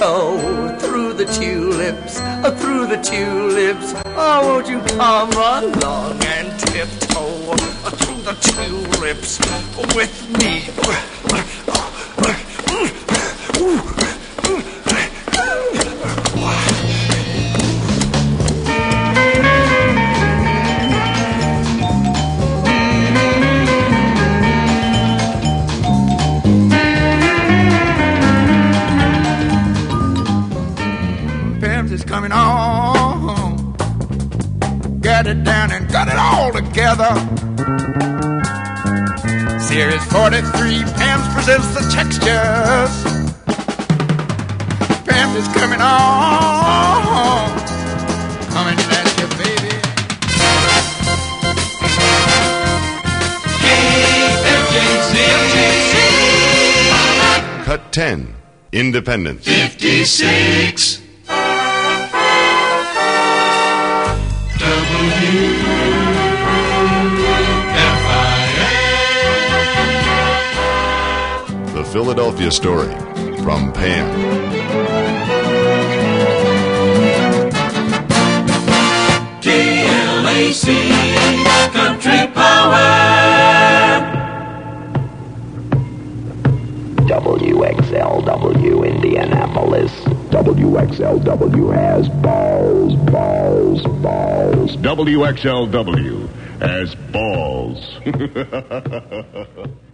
tiptoe through the tulips, through the tulips. Oh, won't you come along and tiptoe through the tulips with me? Is coming on. Get it down and got it all together. Series 43, Pam's presents the textures. Pam is coming on. Coming at you, baby. KFJC. Cut 10, Independence. 56. The Philadelphia Story from Pam. KLAC Country Power. WXLW Indianapolis. WXLW has balls, balls, balls. WXLW has balls.